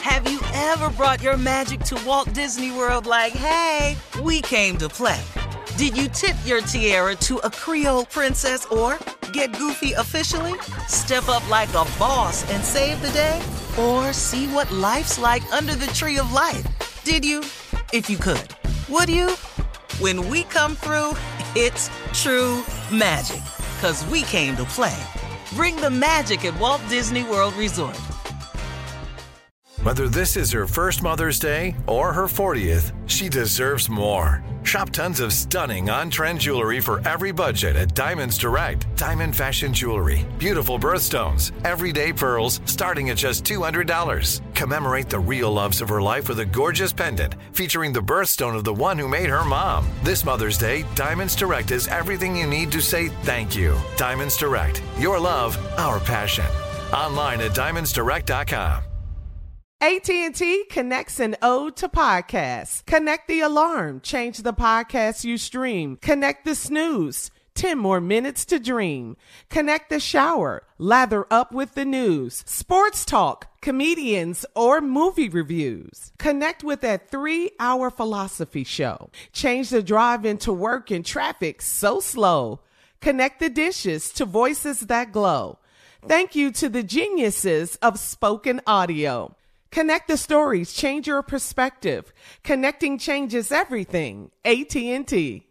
Have you ever brought your magic to Walt Disney World like, hey, we came to play? Did you tip your tiara to a Creole princess or get goofy officially? Step up like a boss and save the day? Or see what life's like under the tree of life? Did you? If you could. Would you? When we come through, it's true magic. 'Cause we came to play. Bring the magic at Walt Disney World Resort. Whether this is her first Mother's Day or her 40th, she deserves more. Shop tons of stunning on-trend jewelry for every budget at Diamonds Direct. Diamond fashion jewelry, beautiful birthstones, everyday pearls starting at just $200. Commemorate the real loves of her life with a gorgeous pendant featuring the birthstone of the one who made her mom. This Mother's Day, Diamonds Direct is everything you need to say thank you. Diamonds Direct, your love, our passion. Online at diamondsdirect.com. AT&T connects an ode to podcasts. Connect the alarm. Change the podcast you stream. Connect the snooze. 10 more minutes to dream. Connect the shower. Lather up with the news. Sports talk, comedians, or movie reviews. Connect with that 3-hour philosophy show. Change the drive into work in traffic so slow. Connect the dishes to voices that glow. Thank you to the geniuses of spoken audio. Connect the stories, change your perspective. Connecting changes everything. AT&T.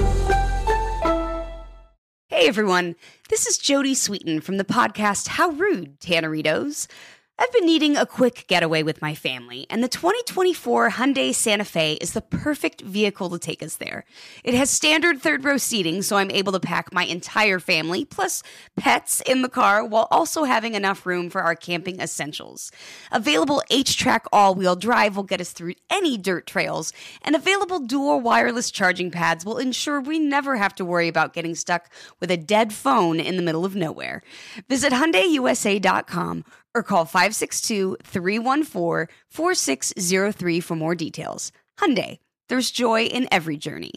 Hey everyone, this is Jody Sweeten from the podcast How Rude, Tanneritos. I've been needing a quick getaway with my family, and the 2024 Hyundai Santa Fe is the perfect vehicle to take us there. It has standard third-row seating, so I'm able to pack my entire family, plus pets, in the car, while also having enough room for our camping essentials. Available H-Track all-wheel drive will get us through any dirt trails, and available dual wireless charging pads will ensure we never have to worry about getting stuck with a dead phone in the middle of nowhere. Visit HyundaiUSA.com or call 562-314-4603 for more details. Hyundai, there's joy in every journey.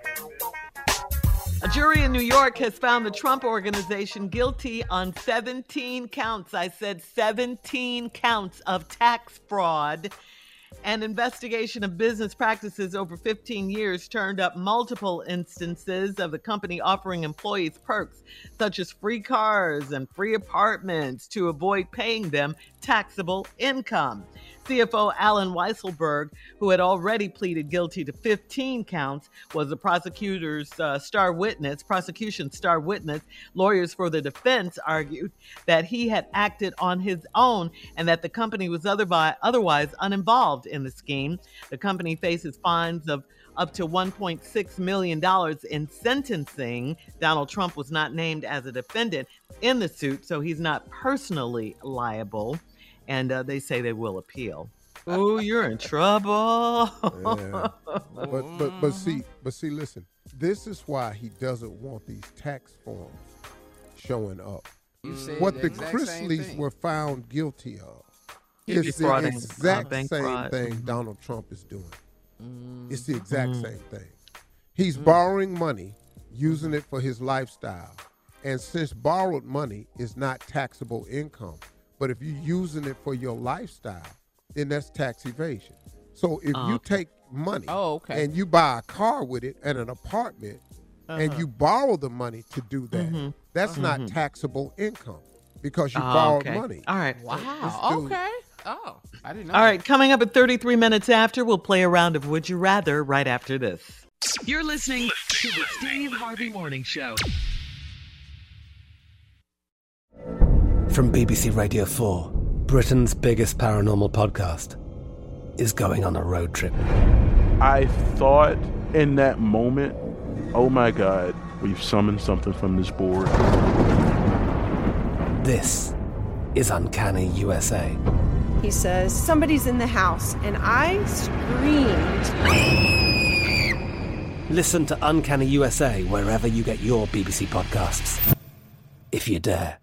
A jury in New York has found the Trump Organization guilty on 17 counts. I said 17 counts of tax fraud. An investigation of business practices over 15 years turned up multiple instances of the company offering employees perks such as free cars and free apartments to avoid paying them taxable income. CFO Alan Weisselberg, who had already pleaded guilty to 15 counts, was the prosecution's star witness. Lawyers for the defense argued that he had acted on his own and that the company was otherwise uninvolved in the scheme. The company faces fines of up to $1.6 million in sentencing. Donald Trump was not named as a defendant in the suit, so he's not personally liable. And they say they will appeal. Oh, you're in trouble. Yeah. But see, listen. This is why he doesn't want these tax forms showing up. What the Chrisleys were found guilty of is the exact same thing Donald Trump is doing. It's the exact same thing. He's borrowing money, using it for his lifestyle. And since borrowed money is not taxable income, but if you're using it for your lifestyle, then that's tax evasion. So if you take money and you buy a car with it and an apartment and you borrow the money to do that, that's not taxable income because you borrowed money. All right. Wow. Okay. Oh, I didn't know. All right. Coming up at 33 minutes after, we'll play a round of Would You Rather right after this. You're listening to the Steve Harvey Morning Show. From BBC Radio 4, Britain's biggest paranormal podcast is going on a road trip. I thought in that moment, oh my God, we've summoned something from this board. This is Uncanny USA. He says, somebody's in the house, and I screamed. Listen to Uncanny USA wherever you get your BBC podcasts, if you dare.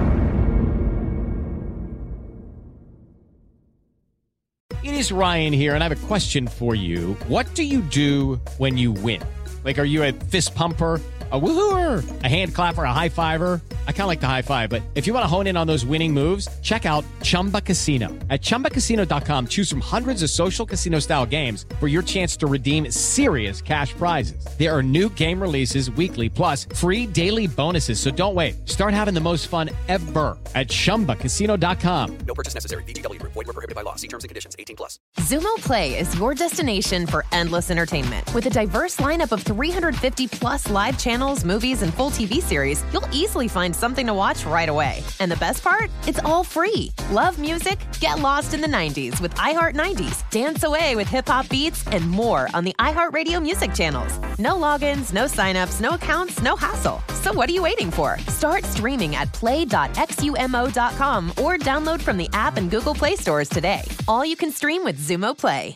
It is Ryan here, and I have a question for you. What do you do when you win? Like, are you a fist pumper? A woohooer, a hand clapper, a high fiver. I kind of like the high five, but if you want to hone in on those winning moves, check out Chumba Casino. At ChumbaCasino.com, choose from hundreds of social casino style games for your chance to redeem serious cash prizes. There are new game releases weekly, plus free daily bonuses. So don't wait. Start having the most fun ever at ChumbaCasino.com. No purchase necessary. VGW Group. Void where prohibited by law. See terms and conditions. 18+. Xumo Play is your destination for endless entertainment. With a diverse lineup of 350 plus live channels, movies, and full TV series, you'll easily find something to watch right away. And the best part? It's all free. Love music? Get lost in the 90s with iHeart 90s. Dance away with hip-hop beats and more on the iHeartRadio music channels. No logins, no signups, no accounts, no hassle. So what are you waiting for? Start streaming at play.xumo.com or download from the app and Google Play stores today. All you can stream with Xumo Play.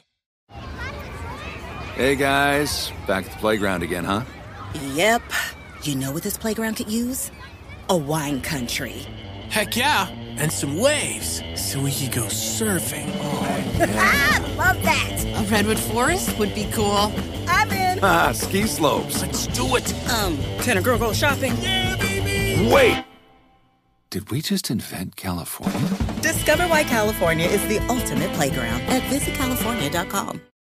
Hey guys, back at the playground again, huh? Yep. You know what this playground could use? A wine country. Heck yeah, and some waves so we could go surfing. Oh, yeah. Love that. A redwood forest would be cool. I'm in. Ski slopes. Let's do it. Can a girl go shopping? Yeah, baby. Wait. Did we just invent California? Discover why California is the ultimate playground at visitcalifornia.com.